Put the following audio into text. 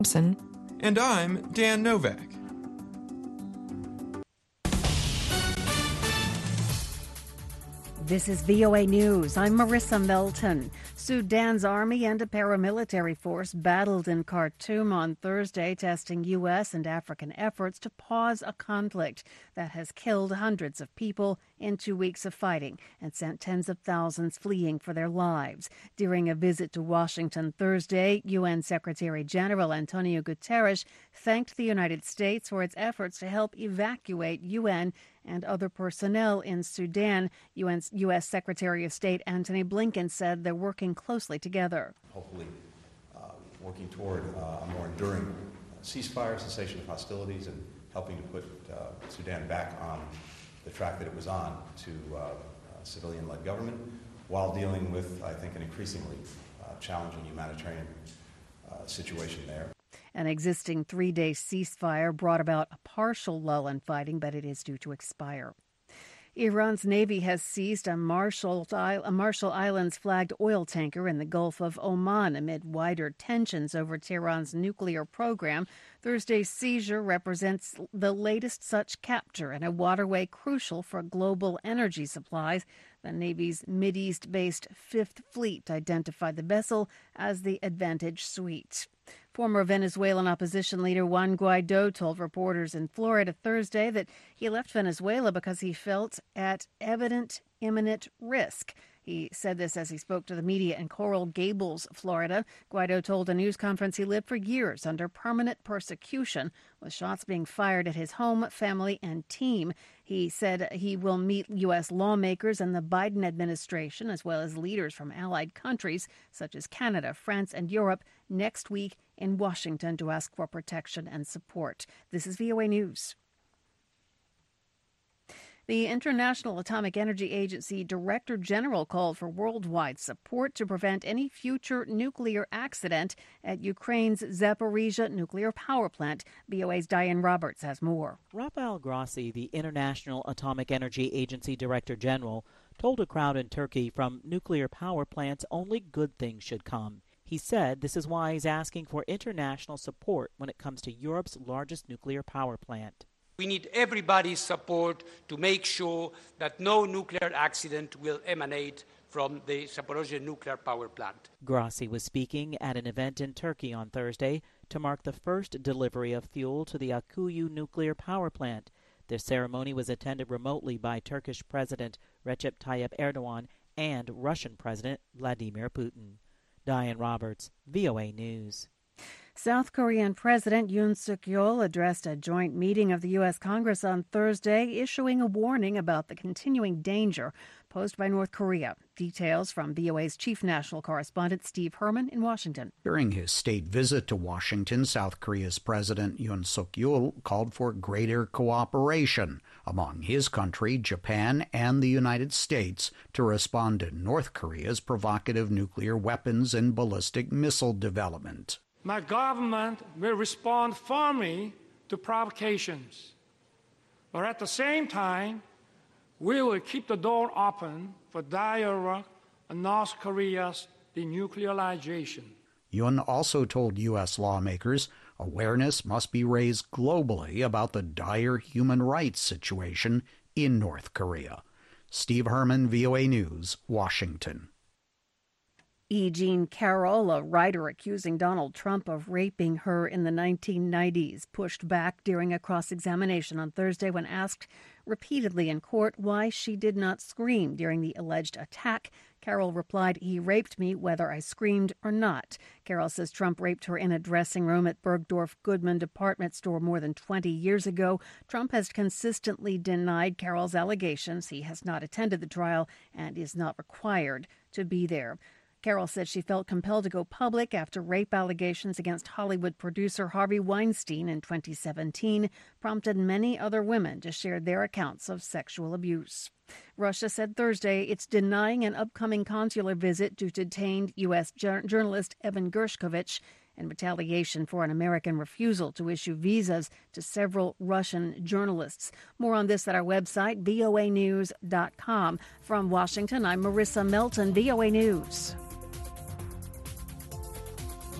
And I'm Dan Novak. This is VOA News. I'm Marissa Melton. Sudan's army and a paramilitary force battled in Khartoum on Thursday, testing U.S. and African efforts to pause a conflict that has killed hundreds of people in 2 weeks of fighting and sent tens of thousands fleeing for their lives. During a visit to Washington Thursday, UN Secretary General Antonio Guterres thanked the United States for its efforts to help evacuate UN and other personnel in Sudan. U.S. Secretary of State Antony Blinken said they're working closely together. Hopefully working toward a more enduring ceasefire, cessation of hostilities, and helping to put Sudan back on the track that it was on to civilian-led government while dealing with, I think, an increasingly challenging humanitarian situation there. An existing 3-day ceasefire brought about a partial lull in fighting, but it is due to expire. Iran's Navy has seized a Marshall Islands flagged oil tanker in the Gulf of Oman amid wider tensions over Tehran's nuclear program. Thursday's seizure represents the latest such capture in a waterway crucial for global energy supplies. The Navy's Mideast-based Fifth Fleet identified the vessel as the Advantage Suite. Former Venezuelan opposition leader Juan Guaido told reporters in Florida Thursday that he left Venezuela because he felt at evident imminent risk. He said this as he spoke to the media in Coral Gables, Florida. Guaido told a news conference he lived for years under permanent persecution, with shots being fired at his home, family, and team. He said he will meet U.S. lawmakers and the Biden administration, as well as leaders from allied countries such as Canada, France, and Europe, next week in Washington to ask for protection and support. This is VOA News. The International Atomic Energy Agency Director General called for worldwide support to prevent any future nuclear accident at Ukraine's Zaporizhzhia nuclear power plant. VOA's Diane Roberts has more. Rafael Grossi, the International Atomic Energy Agency Director General, told a crowd in Turkey from nuclear power plants only good things should come. He said this is why he's asking for international support when it comes to Europe's largest nuclear power plant. We need everybody's support to make sure that no nuclear accident will emanate from the Zaporizhzhia nuclear power plant. Grossi was speaking at an event in Turkey on Thursday to mark the first delivery of fuel to the Akkuyu nuclear power plant. The ceremony was attended remotely by Turkish President Recep Tayyip Erdogan and Russian President Vladimir Putin. Diane Roberts, VOA News. South Korean President Yoon Suk-yeol addressed a joint meeting of the U.S. Congress on Thursday, issuing a warning about the continuing danger posed by North Korea. Details from VOA's chief national correspondent Steve Herman in Washington. During his state visit to Washington, South Korea's President Yoon Suk-yeol called for greater cooperation among his country, Japan, and the United States to respond to North Korea's provocative nuclear weapons and ballistic missile development. My government will respond firmly to provocations, but at the same time, we will keep the door open for dialogue on North Korea's denuclearization. Yoon also told U.S. lawmakers awareness must be raised globally about the dire human rights situation in North Korea. Steve Herman, VOA News, Washington. E. Jean Carroll, a writer accusing Donald Trump of raping her in the 1990s, pushed back during a cross-examination on Thursday when asked repeatedly in court why she did not scream during the alleged attack. Carroll replied, "He raped me whether I screamed or not." Carroll says Trump raped her in a dressing room at Bergdorf Goodman department store more than 20 years ago. Trump has consistently denied Carroll's allegations. He has not attended the trial and is not required to be there. Carroll said she felt compelled to go public after rape allegations against Hollywood producer Harvey Weinstein in 2017 prompted many other women to share their accounts of sexual abuse. Russia said Thursday it's denying an upcoming consular visit to detained U.S. journalist Evan Gershkovich in retaliation for an American refusal to issue visas to several Russian journalists. More on this at our website, voanews.com. From Washington, I'm Marissa Melton, VOA News.